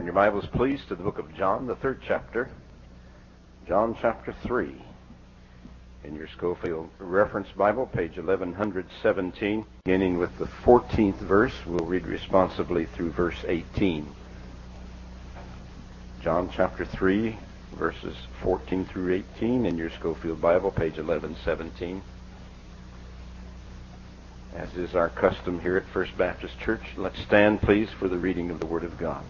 your Bibles, please, to the book of John, the 3rd chapter. John chapter 3. In your Schofield Reference Bible, page 1117, beginning with the 14th verse. We'll read responsibly through verse 18. John chapter 3, verses 14 through 18 in your Schofield Bible, page 1117. As is our custom here at First Baptist Church, let's stand, please, for the reading of the Word of God.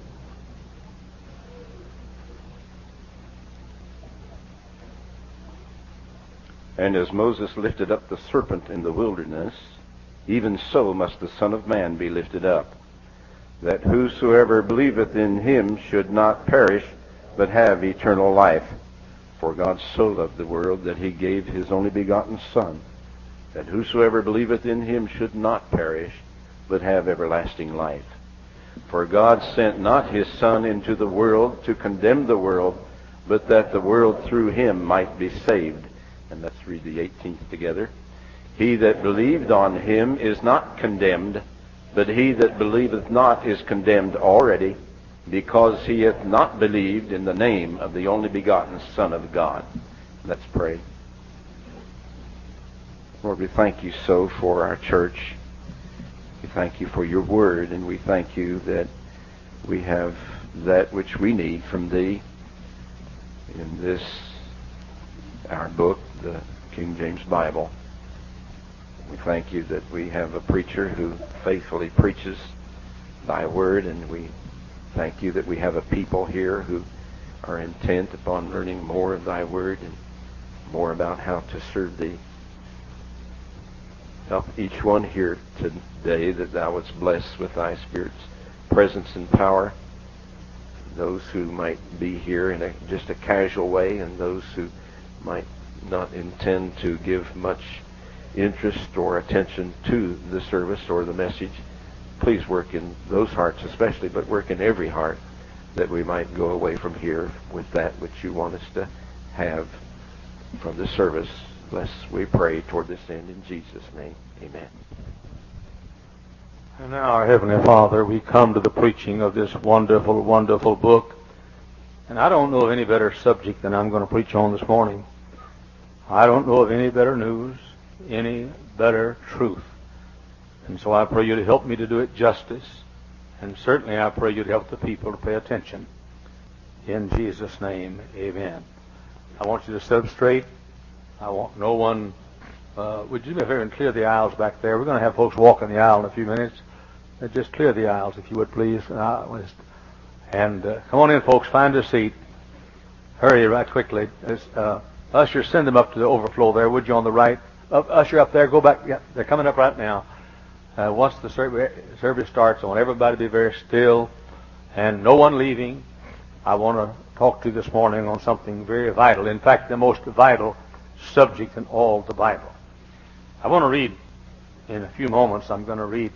And as Moses lifted up the serpent in the wilderness, even so must the Son of Man be lifted up, that whosoever believeth in him should not perish, but have eternal life. For God so loved the world that he gave his only begotten Son, that whosoever believeth in him should not perish, but have everlasting life. For God sent not his Son into the world to condemn the world, but that the world through him might be saved. And let's read the 18th together. He that believed on him is not condemned, but he that believeth not is condemned already, because he hath not believed in the name of the only begotten Son of God. Let's pray. Lord, we thank you so for our church. We thank you for your word, and we thank you that we have that which we need from thee in this, our book, the King James Bible. We thank you that we have a preacher who faithfully preaches thy word, and we thank you that we have a people here who are intent upon learning more of thy word and more about how to serve thee. Help each one here today that thou wouldst bless with thy Spirit's presence and power. Those who might be here in just a casual way, and those who might not intend to give much interest or attention to the service or the message. Please work in those hearts especially, but work in every heart, that we might go away from here with that which you want us to have from the service. Bless, we pray, toward this end in Jesus' name. Amen. And now, our Heavenly Father, we come to the preaching of this wonderful, wonderful book. And I don't know of any better subject than I'm going to preach on this morning. I don't know of any better news, any better truth. And so I pray you to help me to do it justice. And certainly I pray you to help the people to pay attention. In Jesus' name, amen. I want you to sit up straight. I want no one... would you do me a favor and clear the aisles back there? We're going to have folks walking the aisle in a few minutes. Just clear the aisles, if you would, please. And come on in, folks. Find a seat. Hurry right quickly. Usher, send them up to the overflow there, would you, on the right? Usher up there, go back. Yeah, they're coming up right now. Once the service starts, I want everybody to be very still and no one leaving. I want to talk to you this morning on something very vital. In fact, the most vital subject in all the Bible. I want to read, in a few moments, I'm going to read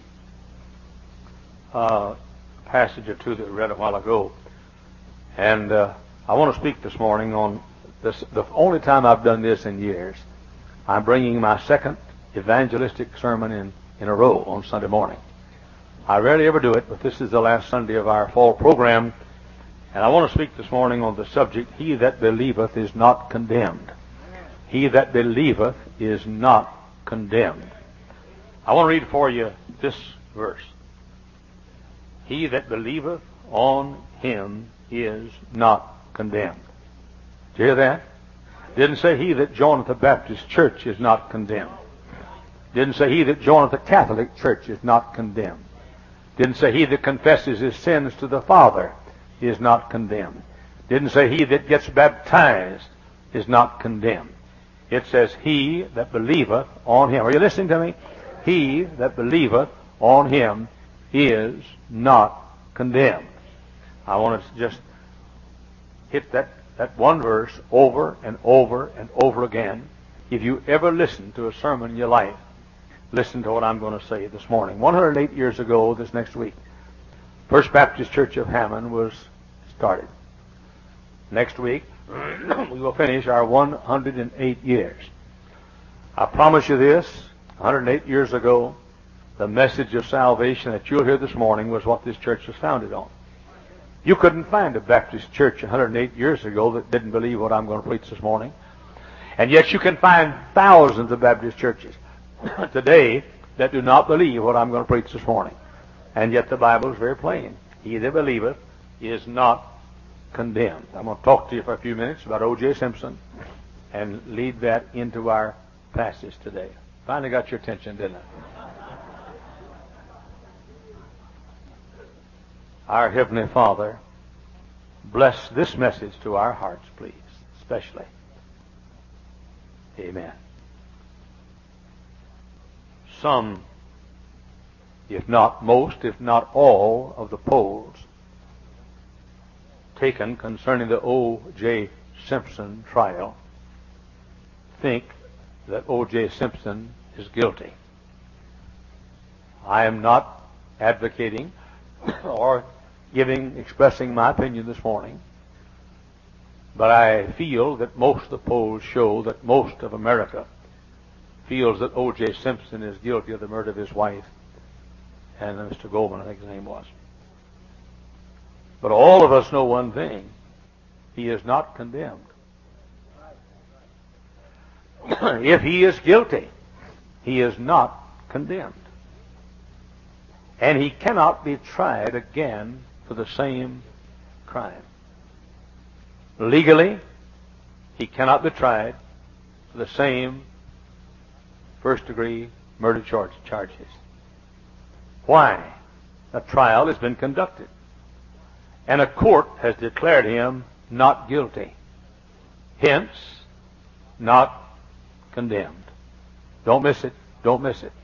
a passage or two that we read a while ago. And I want to speak this morning on this, the only time I've done this in years. I'm bringing my second evangelistic sermon in a row on Sunday morning. I rarely ever do it, but this is the last Sunday of our fall program. And I want to speak this morning on the subject, He that believeth is not condemned. He that believeth is not condemned. I want to read for you this verse. He that believeth on him is not condemned. Did you hear that? Didn't say he that joineth the Baptist church is not condemned. Didn't say he that joineth the Catholic church is not condemned. Didn't say he that confesses his sins to the Father is not condemned. Didn't say he that gets baptized is not condemned. It says, he that believeth on him. Are you listening to me? He that believeth on him is not condemned. I want to just hit that one verse over and over and over again. If you ever listen to a sermon in your life, listen to what I'm going to say this morning. 108 years ago, this next week, First Baptist Church of Hammond was started. Next week, we will finish our 108 years. I promise you this, 108 years ago, the message of salvation that you'll hear this morning was what this church was founded on. You couldn't find a Baptist church 108 years ago that didn't believe what I'm going to preach this morning. And yet you can find thousands of Baptist churches today that do not believe what I'm going to preach this morning. And yet the Bible is very plain. He that believeth is not condemned. I'm going to talk to you for a few minutes about O.J. Simpson and lead that into our passage today. Finally got your attention, didn't I? Our Heavenly Father, bless this message to our hearts, please, especially. Amen. Some, if not most, if not all, of the polls taken concerning the O.J. Simpson trial think that O.J. Simpson is guilty. I am not advocating or expressing my opinion this morning, but I feel that most of the polls show that most of America feels that O.J. Simpson is guilty of the murder of his wife and Mr. Goldman, I think his name was. But all of us know one thing. He is not condemned. If he is guilty, he is not condemned. And he cannot be tried again for the same crime. Legally, he cannot be tried for the same first-degree murder charges. Why? A trial has been conducted, and a court has declared him not guilty. Hence, not condemned. Don't miss it. Don't miss it.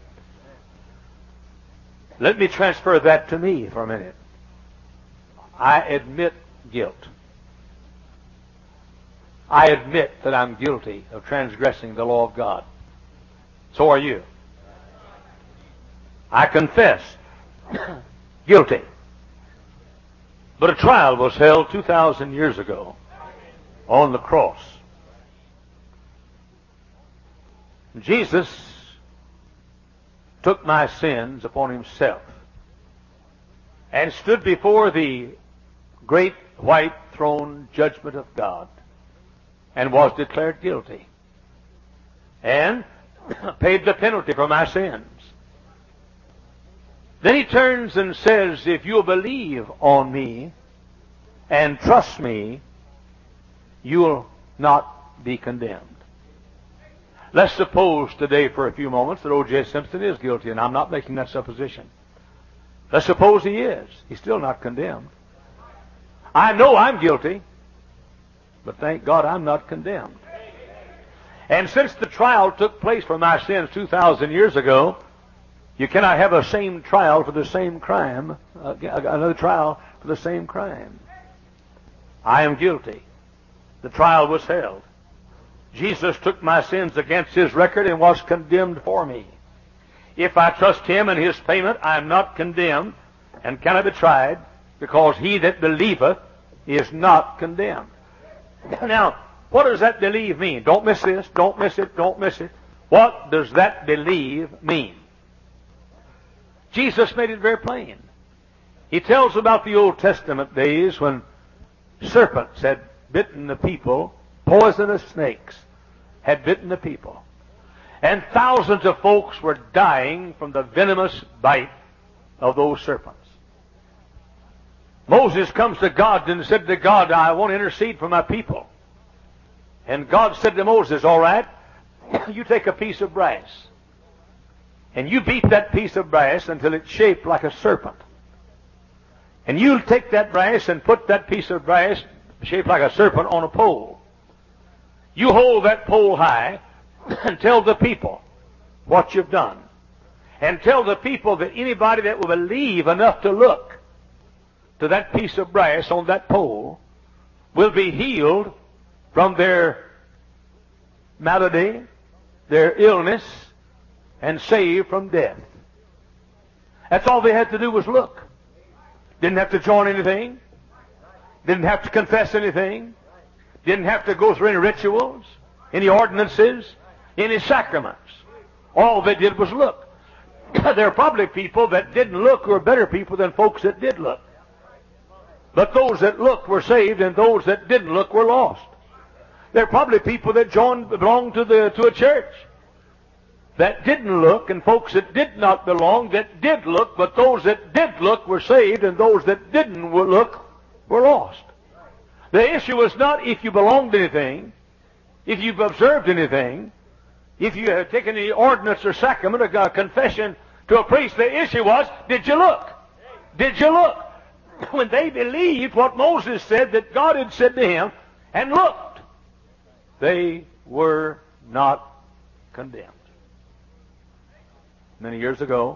Let me transfer that to me for a minute. I admit guilt. I admit that I'm guilty of transgressing the law of God. So are you. I confess guilty. But a trial was held 2,000 years ago on the cross. Jesus took my sins upon himself and stood before the great white throne judgment of God and was declared guilty and paid the penalty for my sins. Then he turns and says, if you'll believe on me and trust me, you'll not be condemned. Let's suppose today for a few moments that O.J. Simpson is guilty, and I'm not making that supposition. Let's suppose he is. He's still not condemned. I know I'm guilty, but thank God I'm not condemned. And since the trial took place for my sins 2,000 years ago, you cannot have a same trial for the same crime, another trial for the same crime. I am guilty. The trial was held. Jesus took my sins against his record and was condemned for me. If I trust him and his payment, I am not condemned and cannot be tried, because he that believeth is not condemned. Now, what does that believe mean? Don't miss this. Don't miss it. Don't miss it. What does that believe mean? Jesus made it very plain. He tells about the Old Testament days when serpents had bitten the people, poisonous snakes had bitten the people, and thousands of folks were dying from the venomous bite of those serpents. Moses comes to God and said to God, I want to intercede for my people. And God said to Moses, all right, you take a piece of brass, and you beat that piece of brass until it's shaped like a serpent. And you take that brass and put that piece of brass shaped like a serpent on a pole. You hold that pole high and tell the people what you've done. And tell the people that anybody that will believe enough to look to that piece of brass on that pole will be healed from their malady, their illness, and saved from death. That's all they had to do was look. Didn't have to join anything. Didn't have to confess anything. Didn't have to go through any rituals, any ordinances, any sacraments. All they did was look. There are probably people that didn't look who are better people than folks that did look. but those that looked were saved, and those that didn't look were lost. There are probably people that belonged to a church that didn't look, and folks that did not belong that did look, but those that did look were saved, and those that didn't look were lost. The issue was not if you belonged to anything, if you've observed anything, if you have taken any ordinance or sacrament or confession to a priest. The issue was, did you look? Did you look? When they believed what Moses said that God had said to him and looked, they were not condemned. Many years ago,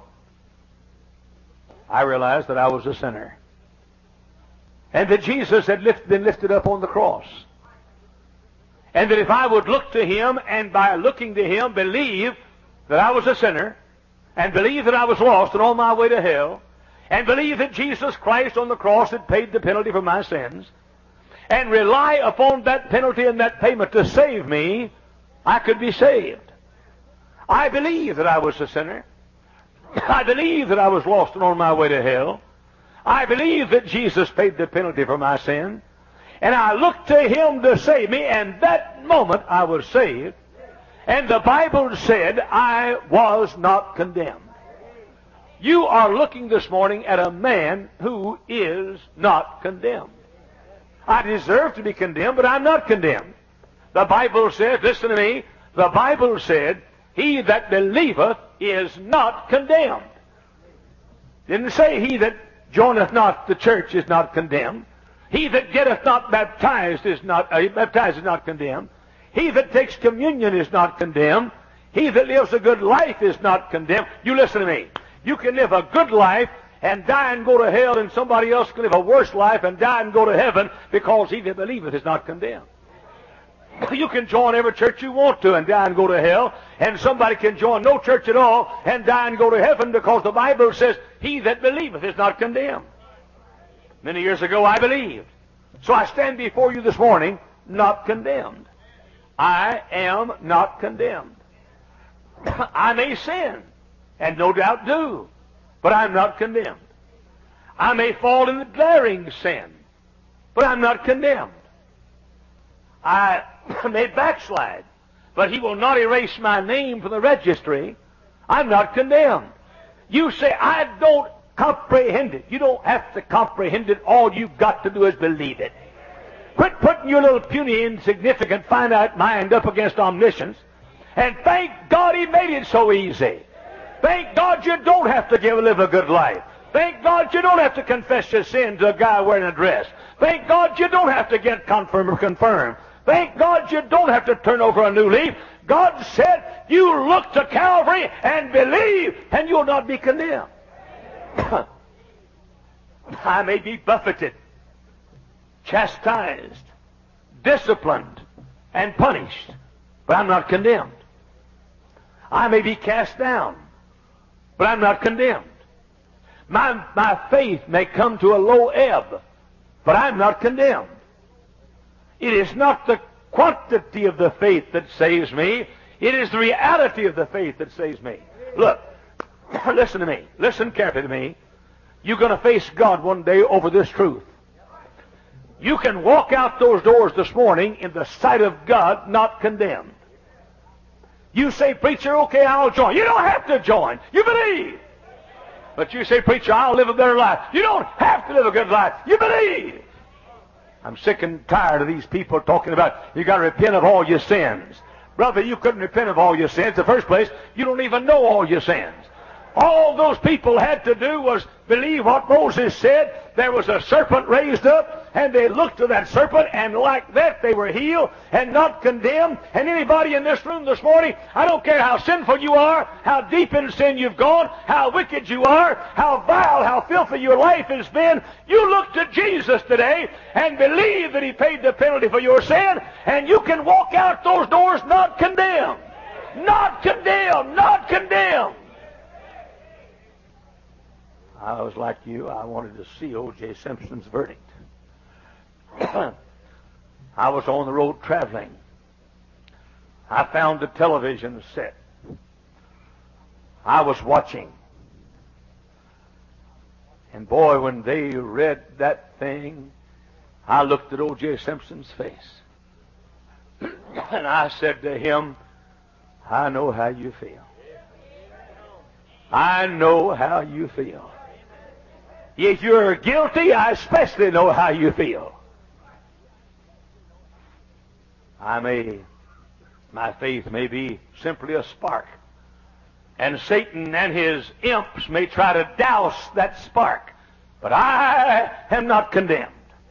I realized that I was a sinner, and that Jesus had been lifted up on the cross, and that if I would look to him, and by looking to him believe that I was a sinner, and believe that I was lost and on my way to hell, and believe that Jesus Christ on the cross had paid the penalty for my sins, and rely upon that penalty and that payment to save me, I could be saved. I believe that I was a sinner. I believe that I was lost and on my way to hell. I believe that Jesus paid the penalty for my sin. And I looked to him to save me, and that moment I was saved. And the Bible said I was not condemned. You are looking this morning at a man who is not condemned. I deserve to be condemned, but I'm not condemned. The Bible said, listen to me, the Bible said, he that believeth is not condemned. Didn't say he that joineth not the church is not condemned. He that getteth not baptized is not condemned. He that takes communion is not condemned. He that lives a good life is not condemned. You listen to me. You can live a good life and die and go to hell, and somebody else can live a worse life and die and go to heaven, because he that believeth is not condemned. You can join every church you want to and die and go to hell, and somebody can join no church at all and die and go to heaven, because the Bible says he that believeth is not condemned. Many years ago I believed. So I stand before you this morning not condemned. I am not condemned. I may sin, and no doubt do, but I'm not condemned. I may fall in the glaring sin, but I'm not condemned. I may backslide, but he will not erase my name from the registry. I'm not condemned. You say, I don't comprehend it. You don't have to comprehend it. All you've got to do is believe it. Quit putting your little puny, insignificant, finite mind up against omniscience, and thank God he made it so easy. Thank God you don't have to live a good life. Thank God you don't have to confess your sin to a guy wearing a dress. Thank God you don't have to get confirmed. Thank God you don't have to turn over a new leaf. God said, you look to Calvary and believe, and you'll not be condemned. I may be buffeted, chastised, disciplined, and punished, but I'm not condemned. I may be cast down, but I'm not condemned. My faith may come to a low ebb, but I'm not condemned. It is not the quantity of the faith that saves me. It is the reality of the faith that saves me. Look, listen to me. Listen carefully to me. You're going to face God one day over this truth. You can walk out those doors this morning in the sight of God not condemned. You say, preacher, okay, I'll join. You don't have to join. You believe. But you say, preacher, I'll live a better life. You don't have to live a good life. You believe. I'm sick and tired of these people talking about you got to repent of all your sins. Brother, you couldn't repent of all your sins. In the first place, you don't even know all your sins. All those people had to do was believe what Moses said. There was a serpent raised up, and they looked to that serpent, and like that they were healed and not condemned. And anybody in this room this morning, I don't care how sinful you are, how deep in sin you've gone, how wicked you are, how vile, how filthy your life has been, you look to Jesus today and believe that he paid the penalty for your sin, and you can walk out those doors not condemned. Not condemned. Not condemned. I was like you. I wanted to see O.J. Simpson's verdict. I was on the road traveling. I found the television set. I was watching. And boy, when they read that thing, I looked at O.J. Simpson's face. And I said to him, I know how you feel. I know how you feel. If you're guilty, I especially know how you feel. My faith may be simply a spark. And Satan and his imps may try to douse that spark. But I am not condemned.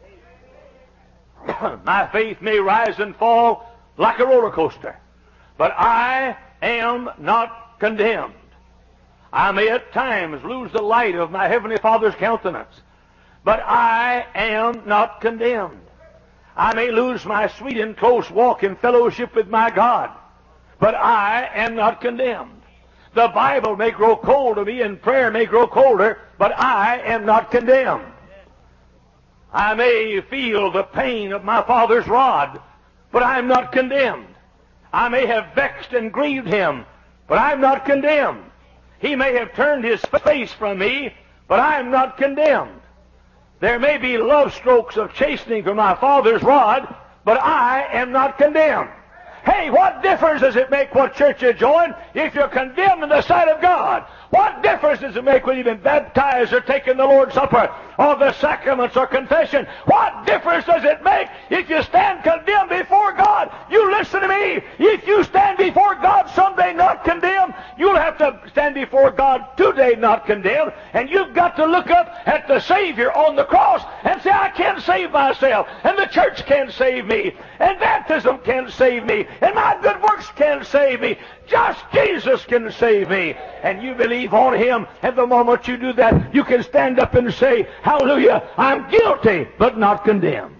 My faith may rise and fall like a roller coaster. But I am not condemned. I may at times lose the light of my Heavenly Father's countenance. But I am not condemned. I may lose my sweet and close walk in fellowship with my God. But I am not condemned. The Bible may grow cold to me and prayer may grow colder, but I am not condemned. I may feel the pain of my Father's rod, but I am not condemned. I may have vexed and grieved Him, but I am not condemned. He may have turned His face from me, but I am not condemned. There may be love strokes of chastening from my Father's rod, but I am not condemned. Hey, what difference does it make what church you join if you're condemned in the sight of God? What difference does it make whether you've been baptized or taken the Lord's Supper or the sacraments or confession? What difference does it make if you stand condemned before God? You listen to me. If you stand before God someday not condemned, you'll have to stand before God today not condemned. And you've got to look up at the Savior on the cross and say, I can't save myself. And the church can't save me. And baptism can't save me. And my good works can't save me. Just Jesus can save me. And you believe on Him, and the moment you do that, you can stand up and say, hallelujah, I'm guilty, but not condemned.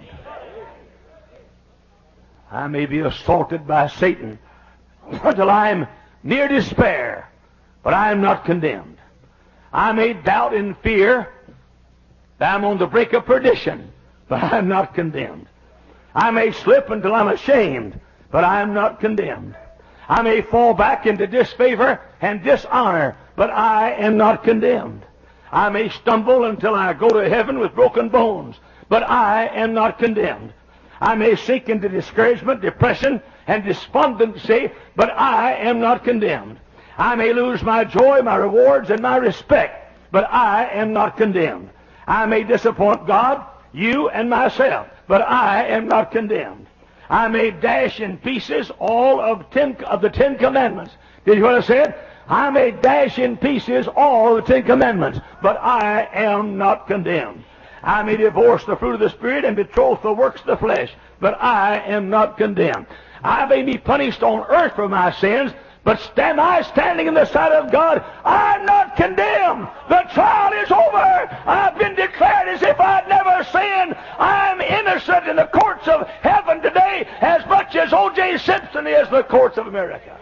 I may be assaulted by Satan until I'm near despair, but I am not condemned. I may doubt and fear that I'm on the brink of perdition, but I am not condemned. I may slip until I'm ashamed, but I am not condemned. I may fall back into disfavor and dishonor, but I am not condemned. I may stumble until I go to heaven with broken bones, but I am not condemned. I may sink into discouragement, depression, and despondency, but I am not condemned. I may lose my joy, my rewards, and my respect, but I am not condemned. I may disappoint God, you, and myself, but I am not condemned. I may dash in pieces all of the Ten Commandments. Did you hear what I said? I may dash in pieces all of the Ten Commandments, but I am not condemned. I may divorce the fruit of the Spirit and betroth the works of the flesh, but I am not condemned. I may be punished on earth for my sins, but am I standing in the sight of God? I'm not condemned. The trial is over. I've been declared as if I'd never sinned. I'm innocent in the courts of heaven today as much as O.J. Simpson is the courts of America.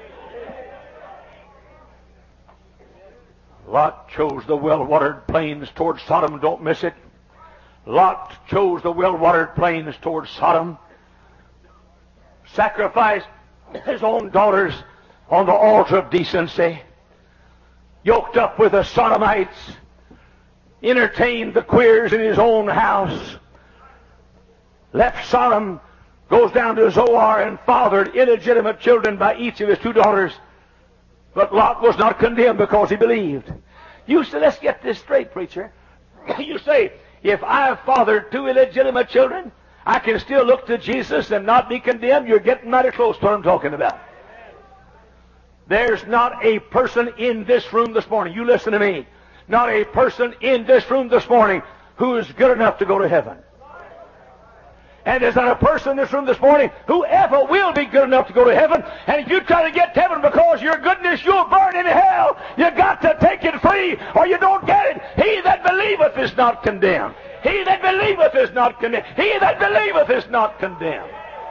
Lot chose the well-watered plains towards Sodom. Don't miss it. Lot chose the well-watered plains towards Sodom. Sacrificed his own daughters on the altar of decency. Yoked up with the Sodomites. Entertained the queers in his own house. Left Sodom, goes down to Zoar and fathered illegitimate children by each of his two daughters. But Lot was not condemned because he believed. You say, let's get this straight, preacher. You say, if I fathered two illegitimate children, I can still look to Jesus and not be condemned. You're getting mighty close to what I'm talking about. There's not a person in this room this morning, you listen to me, not a person in this room this morning who is good enough to go to heaven. And there's not a person in this room this morning who ever will be good enough to go to heaven. And if you try to get to heaven because of your goodness, you'll burn in hell. You got to take it free or you don't get it. He that believeth is not condemned. He that believeth is not condemned. He that believeth is not condemned.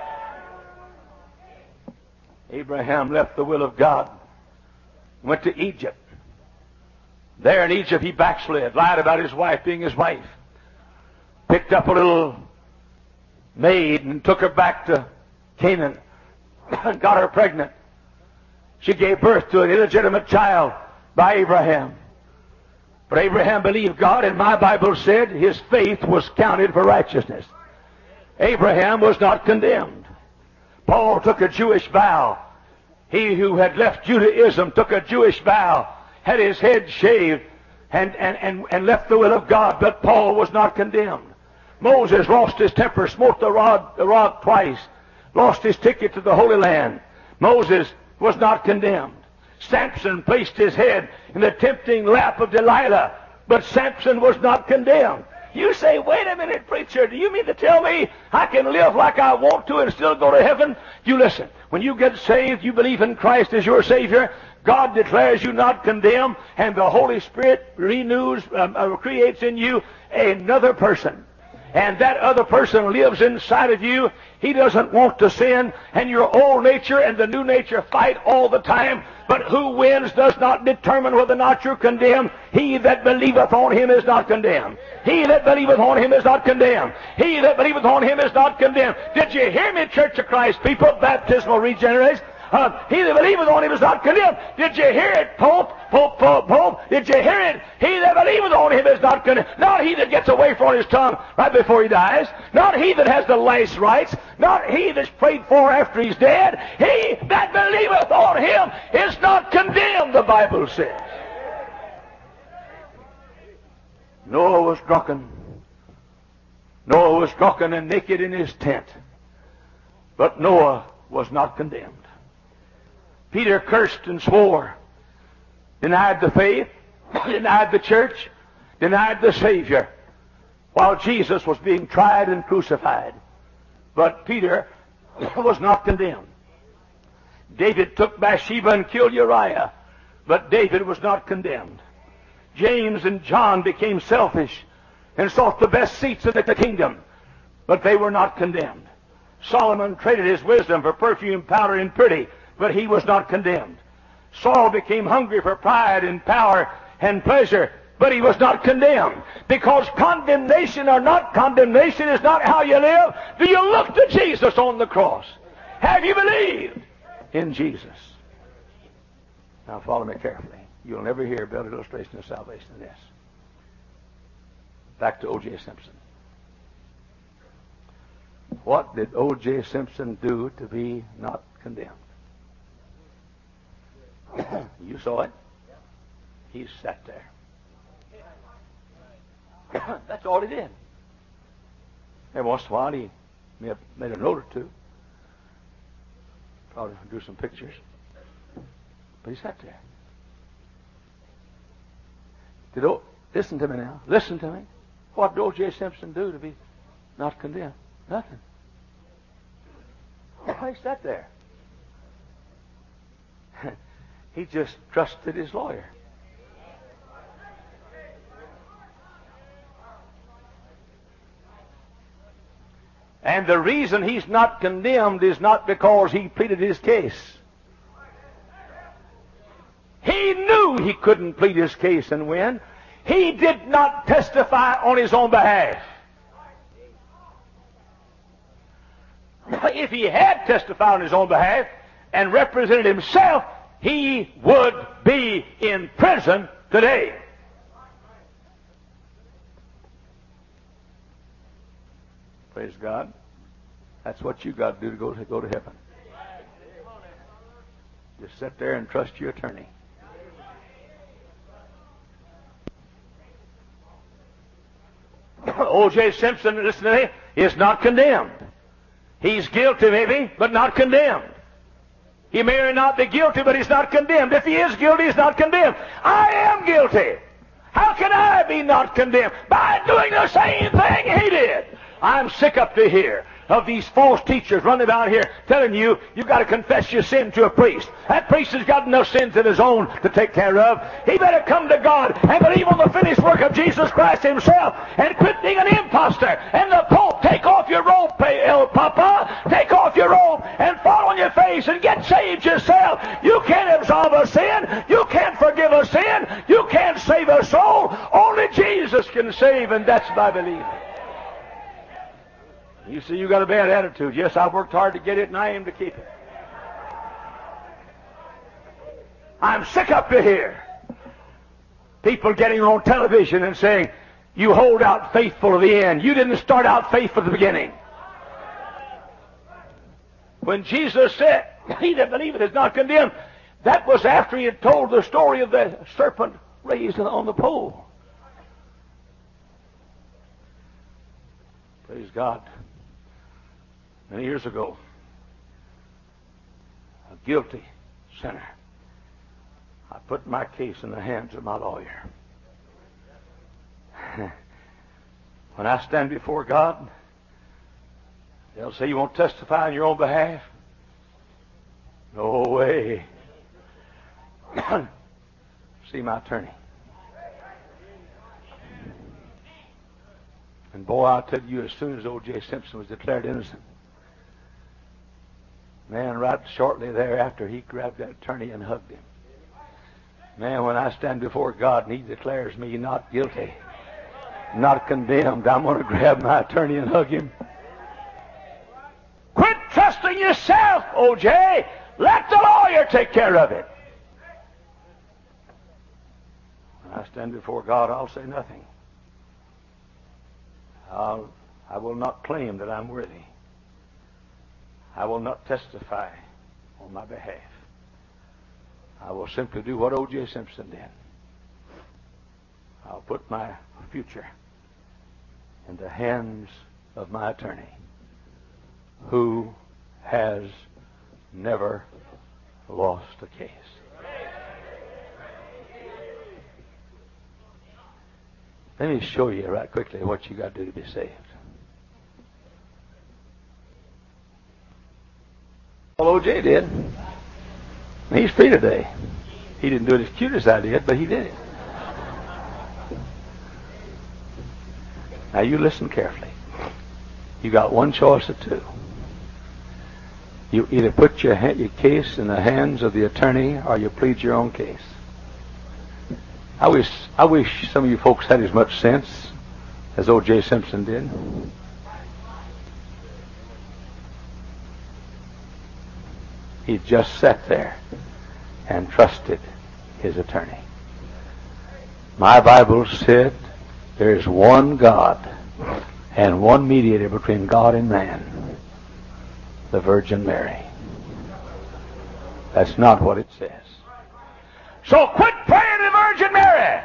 Abraham left the will of God, went to Egypt. There in Egypt he backslid, lied about his wife being his wife. Picked up a little maid and took her back to Canaan and got her pregnant. She gave birth to an illegitimate child by Abraham. But Abraham believed God, and my Bible said his faith was counted for righteousness. Abraham was not condemned. Paul took a Jewish vow. He who had left Judaism took a Jewish vow, had his head shaved, and left the will of God, but Paul was not condemned. Moses lost his temper, smote the rod twice, lost his ticket to the Holy Land. Moses was not condemned. Samson placed his head in the tempting lap of Delilah, but Samson was not condemned. You say, wait a minute, preacher, do you mean to tell me I can live like I want to and still go to heaven? You listen, when you get saved, you believe in Christ as your Savior, God declares you not condemned, and the Holy Spirit creates in you another person. And that other person lives inside of you. He doesn't want to sin, and your old nature and the new nature fight all the time. But who wins does not determine whether or not you're condemned. He that believeth on him is not condemned. He that believeth on him is not condemned. He that believeth on him is not condemned. Did you hear me, Church of Christ people, baptismal regenerators? He that believeth on him is not condemned. Did you hear it, Pope? Did you hear it? He that believeth on him is not condemned. Not he that gets a wafer on his tongue right before he dies. Not he that has the last rites. Not he that's prayed for after he's dead. He that believeth on him is not condemned, the Bible says. Noah was drunken. Noah was drunken and naked in his tent. But Noah was not condemned. Peter cursed and swore, denied the faith, denied the church, denied the Savior, while Jesus was being tried and crucified. But Peter was not condemned. David took Bathsheba and killed Uriah, but David was not condemned. James and John became selfish and sought the best seats in the kingdom, but they were not condemned. Solomon traded his wisdom for perfume, powder, and purity, but he was not condemned. Saul became hungry for pride and power and pleasure, but he was not condemned. Because condemnation or not condemnation is not how you live. Do you look to Jesus on the cross? Have you believed in Jesus? Now follow me carefully. You'll never hear a better illustration of salvation than this. Back to O.J. Simpson. What did O.J. Simpson do to be not condemned? You saw it. He sat there. That's all he did. Every once in a while he may have made a note or two. Probably drew some pictures. But he sat there. Listen to me now. Listen to me. What did O.J. Simpson do to be not condemned? Nothing. Why he sat there? He just trusted his lawyer. And the reason he's not condemned is not because he pleaded his case. He knew he couldn't plead his case and win. He did not testify on his own behalf. If he had testified on his own behalf and represented himself, he would be in prison today. Praise God. That's what you got to do to go to heaven. Just sit there and trust your attorney. O.J. Simpson, listen to me, is not condemned. He's guilty maybe, but not condemned. He may or not be guilty, but he's not condemned. If he is guilty, he's not condemned. I am guilty. How can I be not condemned? By doing the same thing he did. I'm sick up to here of these false teachers running about here telling you you've got to confess your sin to a priest. That priest has got enough sins of his own to take care of. He better come to God and believe on the finished work of Jesus Christ himself and quit being an imposter. And the Pope, take off your robe, El Papa, take off your robe and fall on your face and get saved yourself. You can't absolve a sin. You can't forgive a sin. You can't save a soul. Only Jesus can save, and that's by believing. You see, you got a bad attitude. Yes, I worked hard to get it, and I aim to keep it. I'm sick up to here People getting on television and saying, you hold out faithful to the end. You didn't start out faithful at the beginning. When Jesus said, he that believeth is not condemned, that was after he had told the story of the serpent raised on the pole. Praise God. Many years ago, a guilty sinner, I put my case in the hands of my lawyer. When I stand before God, they'll say, you won't testify on your own behalf? No way. See my attorney. And boy, I'll tell you, as soon as O.J. Simpson was declared innocent, man, right shortly thereafter, he grabbed that attorney and hugged him. Man, when I stand before God and he declares me not guilty, not condemned, I'm going to grab my attorney and hug him. Quit trusting yourself, O.J. Let the lawyer take care of it. When I stand before God, I'll say nothing. I will not claim that I'm worthy. I will not testify on my behalf. I will simply do what O.J. Simpson did. I'll put my future in the hands of my attorney, who has never lost a case. Let me show you right quickly what you got to do to be saved. Well, O.J. did. He's free today. He didn't do it as cute as I did, but he did it. Now you listen carefully. You got one choice of two. You either put your case in the hands of the attorney or you plead your own case. I wish some of you folks had as much sense as O.J. Simpson did. He just sat there and trusted his attorney. My Bible said there is one God and one mediator between God and man, the Virgin Mary. That's not what it says. So quit praying to the Virgin Mary.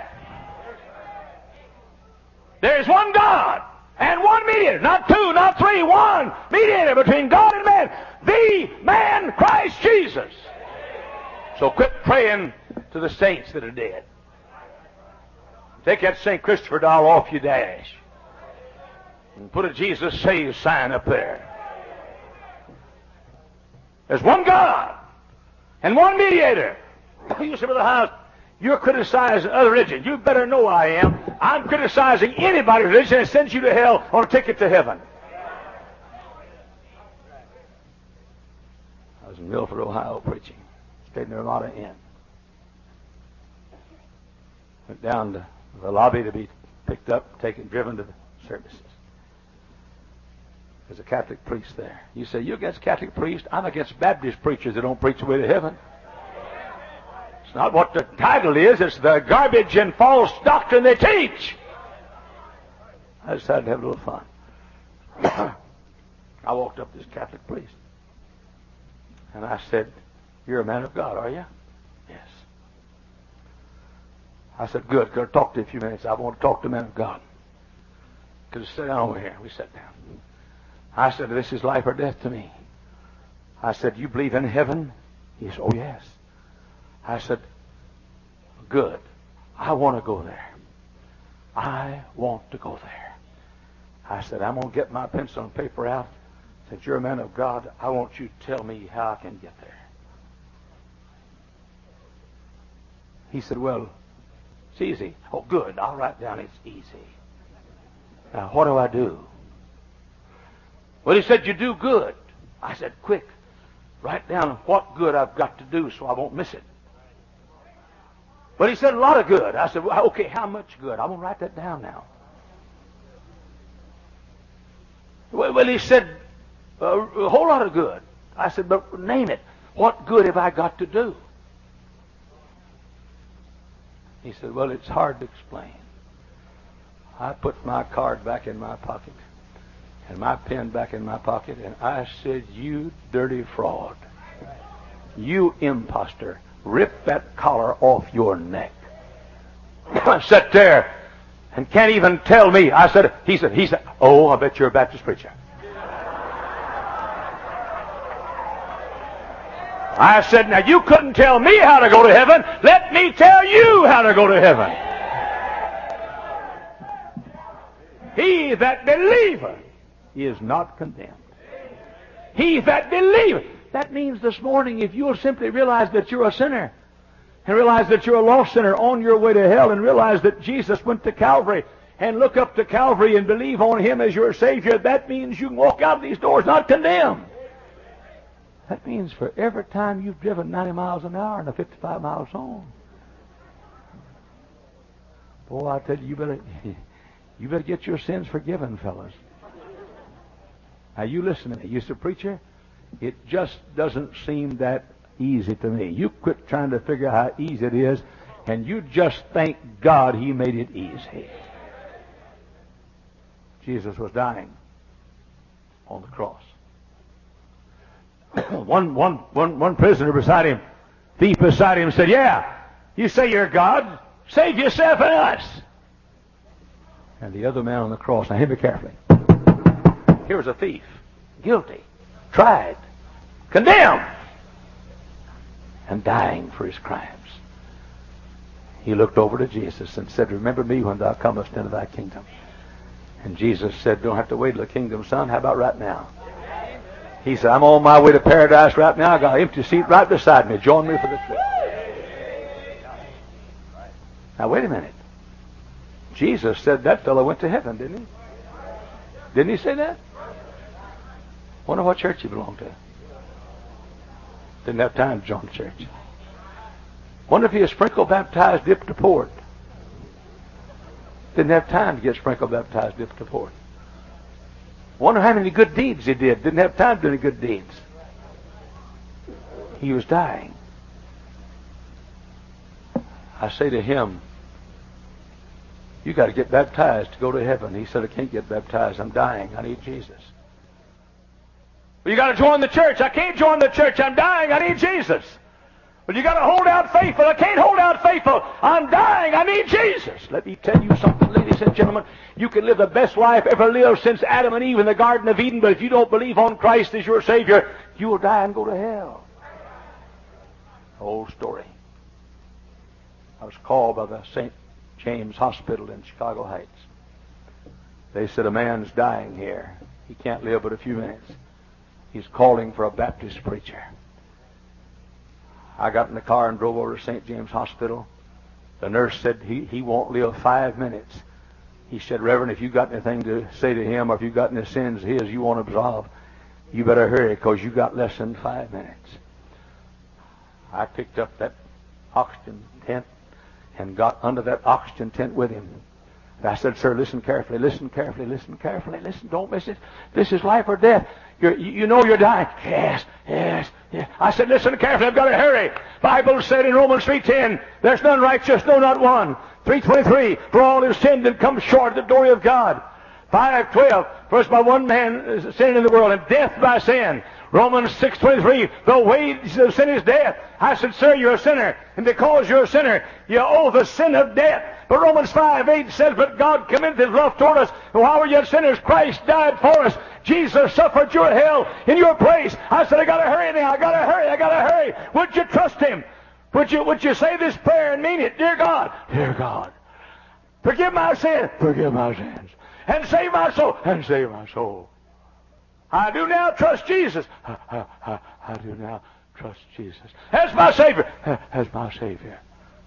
There is one God and one mediator, not two, not three, one mediator between God and man, the man Christ Jesus. So quit praying to the saints that are dead. Take that St. Christopher doll off your dash and put a Jesus Saves sign up there. There's one God and one mediator. You say, Brother Howes, you're criticizing other religions. You better know I am. I'm criticizing anybody's religion that sends you to hell on a ticket to heaven. I was in Milford, Ohio, preaching. Stayed in the Ramada Inn. Went down to the lobby to be picked up, driven to the services. There's a Catholic priest there. You say, you against Catholic priests? I'm against Baptist preachers that don't preach the way to heaven. It's not what the title is. It's the garbage and false doctrine they teach. I decided to have a little fun. I walked up to this Catholic priest. And I said, you're a man of God, are you? Yes. I said, good. Could I talk to you a few minutes? I want to talk to a man of God. Could you sit down over here? We sat down. I said, this is life or death to me. I said, you believe in heaven? He said, oh, yes. I said, good. I want to go there. I want to go there. I said, I'm going to get my pencil and paper out. Since you're a man of God, I want you to tell me how I can get there. He said, well, it's easy. Oh, good. I'll write down it's easy. Now, what do I do? Well, he said, you do good. I said, quick. Write down what good I've got to do so I won't miss it. But he said, a lot of good. I said, well, okay, how much good? I'm going to write that down now. Well, he said, a whole lot of good. I said, but name it. What good have I got to do? He said, well, it's hard to explain. I put my card back in my pocket and my pen back in my pocket, and I said, you dirty fraud. You imposter. Rip that collar off your neck. I sat there and can't even tell me. He said, oh, I bet you're a Baptist preacher. I said, now you couldn't tell me how to go to heaven. Let me tell you how to go to heaven. He that believeth is not condemned. He that believeth. That means this morning, if you'll simply realize that you're a sinner, and realize that you're a lost sinner on your way to hell, and realize that Jesus went to Calvary, and look up to Calvary and believe on Him as your Savior, that means you can walk out of these doors not condemned. That means for every time you've driven 90 miles an hour in a 55-mile zone. Boy, I tell you, you better get your sins forgiven, fellas. Now, you listen to me. You say, preacher, it just doesn't seem that easy to me. You quit trying to figure out how easy it is, and you just thank God He made it easy. Jesus was dying on the cross. One prisoner beside him, thief beside him, said, yeah, you say you're God, save yourself and us. And the other man on the cross, now hear me carefully. Here was a thief, guilty, tried, condemned, and dying for his crimes. He looked over to Jesus and said, remember me when thou comest into thy kingdom. And Jesus said, don't have to wait till the kingdom, son. How about right now? He said, I'm on my way to paradise right now. I got an empty seat right beside me. Join me for the trip. Now, wait a minute. Jesus said that fellow went to heaven, didn't he? Didn't he say that? Wonder what church he belonged to. Didn't have time to join the church. Wonder if he was sprinkled, baptized, dipped, or poured. Didn't have time to get sprinkled, baptized, dipped, or poured. Wonder how many good deeds he did. Didn't have time to do any good deeds. He was dying. I say to him, you got to get baptized to go to heaven. He said, I can't get baptized. I'm dying. I need Jesus. Well, you got to join the church. I can't join the church. I'm dying. I need Jesus. Well, you got to hold out faithful. I can't hold out faithful. I'm dying. I need Jesus. Let me tell you something, ladies and gentlemen. You can live the best life ever lived since Adam and Eve in the Garden of Eden, but if you don't believe on Christ as your Savior, you will die and go to hell. Old story. I was called by the St. James Hospital in Chicago Heights. They said, a man's dying here. He can't live but a few minutes. He's calling for a Baptist preacher. I got in the car and drove over to St. James Hospital. The nurse said he won't live 5 minutes. He said, Reverend, if you got anything to say to him, or if you got any sins of his you want to absolve, you better hurry, because you got less than 5 minutes. I picked up that oxygen tent and got under that oxygen tent with him. And I said, sir, listen carefully, listen carefully, listen carefully, listen, don't miss it. This is life or death. You know you're dying. Yes, yes, yes. I said, listen carefully, I've got to hurry. Bible said in Romans 3:10, there's none righteous, no, not one. 3:23, for all have sinned and come short of the glory of God. 5:12, first by one man sin in the world, and death by sin. Romans 6:23, the wages of sin is death. I said, sir, you're a sinner, and because you're a sinner, you owe the sin of death. But Romans 5:8 says, but God commended His love toward us, and while we're yet sinners, Christ died for us. Jesus suffered your hell in your place. I said, I got to hurry now. I got to hurry. I got to hurry. Would you trust Him? Would you say this prayer and mean it? Dear God, forgive my sins, and save my soul, and save my soul. I do now trust Jesus. I do now trust Jesus as my Savior. As my Savior.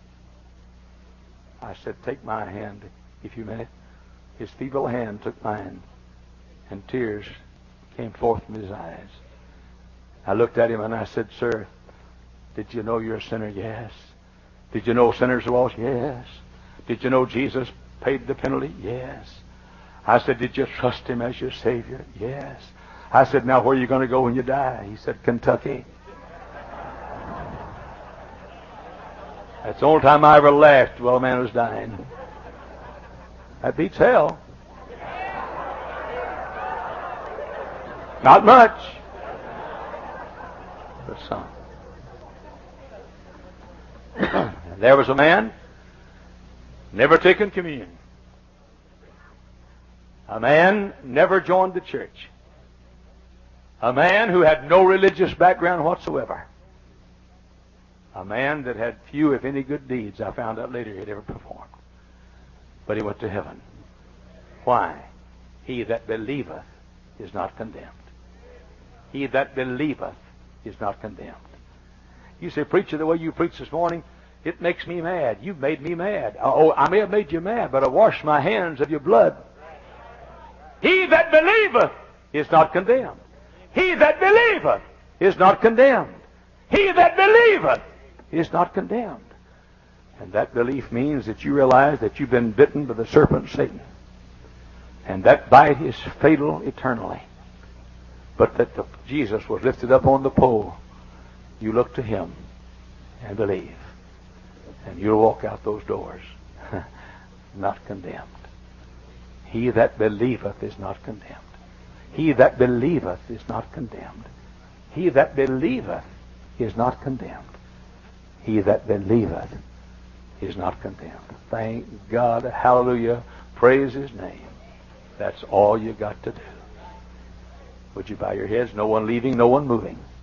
I said, take my hand, if you may. His feeble hand took mine, and tears came forth from his eyes. I looked at him and I said, sir, did you know you're a sinner? Yes. Did you know sinners are lost? Yes. Did you know Jesus paid the penalty? Yes. I said, did you trust Him as your Savior? Yes. I said, now where are you going to go when you die? He said, Kentucky. That's the only time I ever laughed while a man was dying. That beats hell. Not much, but some. There was a man never taken communion. A man never joined the church. A man who had no religious background whatsoever. A man that had few, if any, good deeds. I found out later he had ever performed. But he went to heaven. Why? He that believeth is not condemned. He that believeth is not condemned. You say, preacher, the way you preach this morning, it makes me mad. You've made me mad. Oh, I may have made you mad, but I washed my hands of your blood. He that believeth is not condemned. He that believeth is not condemned. He that believeth is not condemned. And that belief means that you realize that you've been bitten by the serpent Satan. And that bite is fatal eternally. But that Jesus was lifted up on the pole. You look to him and believe. And you'll walk out those doors not condemned. He that believeth is not condemned. He that believeth is not condemned. He that believeth is not condemned. He that believeth is not condemned. Thank God. Hallelujah. Praise his name. That's all you got to do. Would you bow your heads? No one leaving, no one moving.